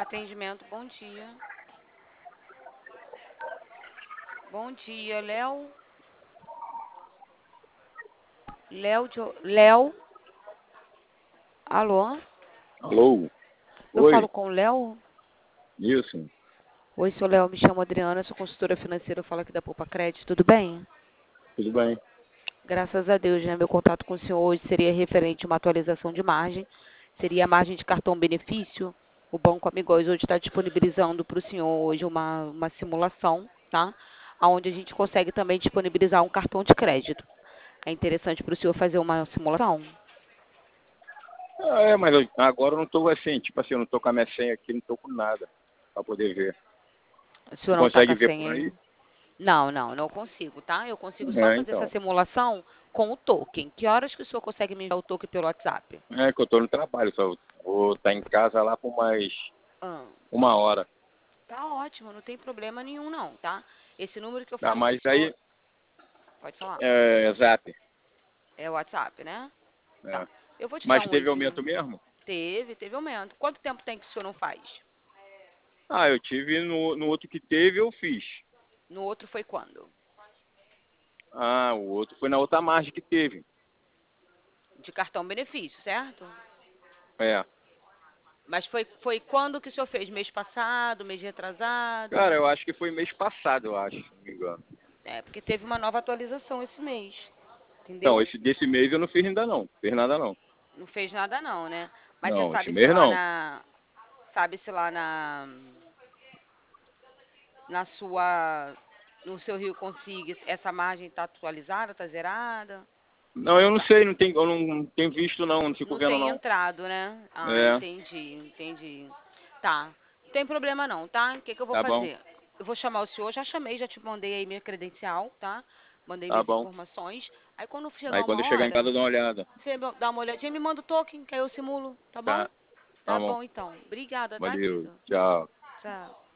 atendimento, bom dia. Bom dia, Léo. Léo? Alô? Alô? Eu Oi, falo com o Léo? isso, Oi, sou Léo, me chamo Adriana, sou consultora financeira, eu falo aqui da Poupa Crédito, tudo bem? tudo bem? Graças a Deus, né? Meu contato com o senhor hoje seria referente a uma atualização de margem. Seria a margem de cartão benefício. O Banco Amigóis hoje está disponibilizando para o senhor hoje uma simulação, tá? Onde a gente consegue também disponibilizar um cartão de crédito. É interessante para o senhor fazer uma simulação? Mas agora eu não tô assim, tipo assim, eu não tô com a minha senha aqui, não tô com nada pra poder ver. O Tu senhor não está com consegue a ver por senha aí? aí? Não consigo, tá? Eu consigo só fazer essa Então. simulação com o token. Que horas que o senhor consegue me enviar o token pelo WhatsApp? É que eu tô no trabalho, só vou estar em casa lá por mais Ah. 1 hora. Tá ótimo, não tem problema nenhum não, tá? Esse número que eu Tá, falo com o mas senhor, aí, pode falar, Zap. é o WhatsApp, né? Tá. É. Eu vou te dar Mas um teve oizinho. aumento mesmo? Teve aumento. Quanto tempo tem que o senhor não faz? Ah, eu tive no outro que teve, eu fiz. No outro foi quando? Ah, o outro foi na outra margem que teve. De cartão benefício, certo? É. Mas foi quando que o senhor fez? Mês passado, mês retrasado? Cara, eu acho que foi mês passado, eu acho, se não me engano. É, porque teve uma nova atualização esse mês, Então, entendeu? desse mês eu não fiz ainda não. Fiz nada não. Não fez nada não, né? Mas você Não, esse sabe se mês lá não. na... Sabe se lá na sua... No seu Rio Consiga, essa margem está atualizada, está zerada? Não, eu não sei, eu não tenho visto não fico Não vendo tem não. entrado, né? Ah, É, entendi. Tá. Não tem problema não, tá? O que que eu vou tá bom, fazer? Eu vou chamar o senhor, já chamei, já te mandei aí minha credencial, tá? Mandei tá minhas bom. informações. Aí quando chegar Aí quando uma eu chegar em casa hora, eu dou uma olhada. você dá uma olhadinha e me manda o token, que aí eu simulo, tá bom? Tá, tá Tá bom. bom então. Obrigada, tá, Valeu, querido? tchau. Tchau.